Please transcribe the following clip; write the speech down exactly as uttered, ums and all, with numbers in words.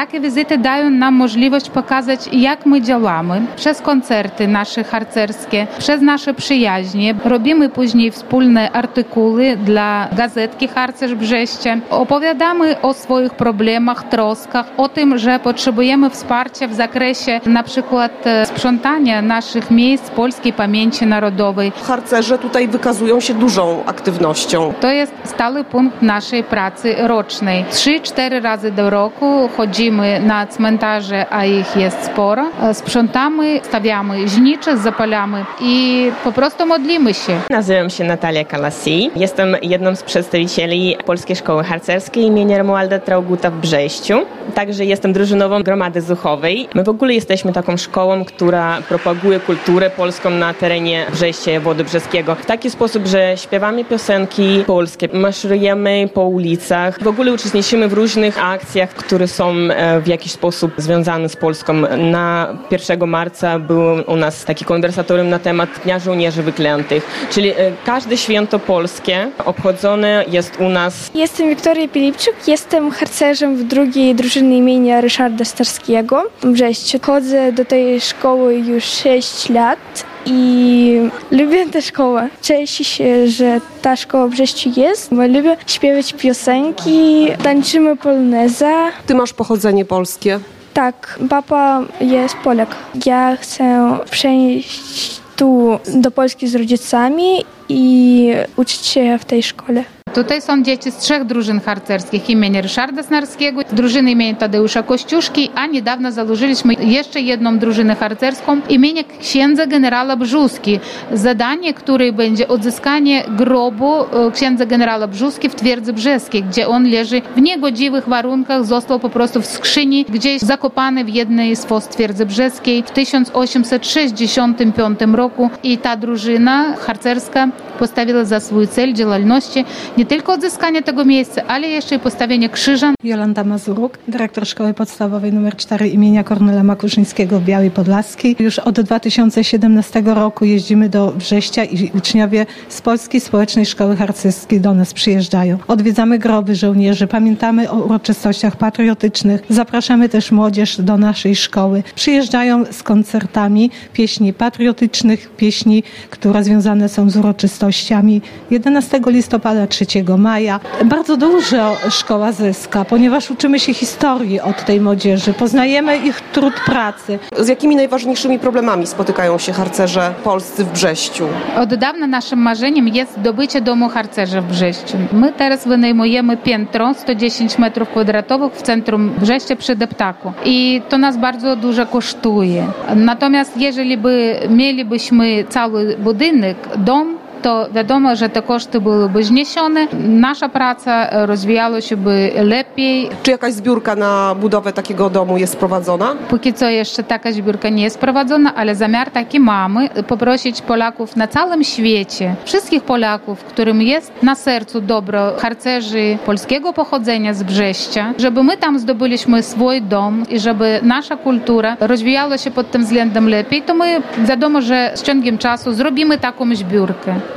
Takie wizyty dają nam możliwość pokazać, jak my działamy przez koncerty nasze harcerskie, przez nasze przyjaźnie. Robimy później wspólne artykuły dla gazetki Harcerz Brzeście. Opowiadamy o swoich problemach, troskach, o tym, że potrzebujemy wsparcia w zakresie na przykład sprzątania naszych miejsc polskiej pamięci narodowej. Harcerze tutaj wykazują się dużą aktywnością. To jest stały punkt naszej pracy rocznej. Trzy, cztery razy do roku chodzimy na cmentarze, a ich jest sporo. Sprzątamy, stawiamy znicze, zapalamy i po prostu modlimy się. Nazywam się Natalia Kalasi. Jestem jedną z przedstawicieli Polskiej Szkoły Harcerskiej imienia Romualda Traugutta w Brześciu. Także jestem drużynową Gromady Zuchowej. My w ogóle jesteśmy taką szkołą, która propaguje kulturę polską na terenie Brześcia i Obwodu Brzeskiego. W taki sposób, że śpiewamy piosenki polskie, maszerujemy po ulicach. W ogóle uczestniczymy w różnych akcjach, które są w jakiś sposób związane z Polską. Na pierwszego marca był u nas taki konwersatorium na temat Dnia Żołnierzy Wyklętych, czyli każde święto polskie obchodzone jest u nas. Jestem Wiktoria Pilipczuk, jestem harcerzem w drugiej drużynie imienia Ryszarda Starskiego w Brześciu. Chodzę do tej szkoły już sześć lat i lubię tę szkołę. Cieszę się, że ta szkoła w Brześciu jest, bo lubię śpiewać piosenki, tańczymy poloneza. Ty masz pochodzenie polskie? Tak, papa jest Polak. Ja chcę przenieść tu do Polski z rodzicami i uczyć się w tej szkole. Tutaj są dzieci z trzech drużyn harcerskich imienia Ryszarda Snarskiego, drużyny imienia Tadeusza Kościuszki, a niedawno założyliśmy jeszcze jedną drużynę harcerską imienia księdza generała Brzóski. Zadanie, które będzie odzyskanie grobu księdza generała Brzóski w Twierdzy Brzeskiej, gdzie on leży w niegodziwych warunkach, został po prostu w skrzyni, gdzieś zakopany w jednej z fos Twierdzy Brzeskiej w tysiąc osiemset sześćdziesiątym piątym roku i ta drużyna harcerska postawiła za swój cel działalności nie tylko odzyskanie tego miejsca, ale jeszcze i postawienie krzyża. Jolanta Mazuruk, dyrektor Szkoły Podstawowej nr cztery imienia Kornela Makuszyńskiego w Białej Podlaskiej. Już od dwa tysiące siedemnastego roku jeździmy do Brześcia i uczniowie z Polskiej Społecznej Szkoły Harcerskiej do nas przyjeżdżają. Odwiedzamy groby żołnierzy, pamiętamy o uroczystościach patriotycznych, zapraszamy też młodzież do naszej szkoły. Przyjeżdżają z koncertami pieśni patriotycznych, pieśni, które związane są z uroczystościami jedenastego listopada, trzeciego maja. Bardzo dużo szkoła zyska, ponieważ uczymy się historii od tej młodzieży, poznajemy ich trud pracy. Z jakimi najważniejszymi problemami spotykają się harcerze polscy w Brześciu? Od dawna naszym marzeniem jest zdobycie domu harcerza w Brześciu. My teraz wynajmujemy piętro sto dziesięć metrów kwadratowych w centrum Brześcia przy Deptaku i to nas bardzo dużo kosztuje. Natomiast jeżeli by mielibyśmy cały budynek, dom, to wiadomo, że te koszty byłyby zniesione, nasza praca rozwijała się by lepiej. Czy jakaś zbiórka na budowę takiego domu jest prowadzona? Póki co jeszcze taka zbiórka nie jest prowadzona, ale zamiar taki mamy, poprosić Polaków na całym świecie, wszystkich Polaków, którym jest na sercu dobro harcerzy polskiego pochodzenia z Brześcia, żeby my tam zdobyliśmy swój dom i żeby nasza kultura rozwijała się pod tym względem lepiej, to my wiadomo, że z ciągiem czasu zrobimy taką zbiórkę.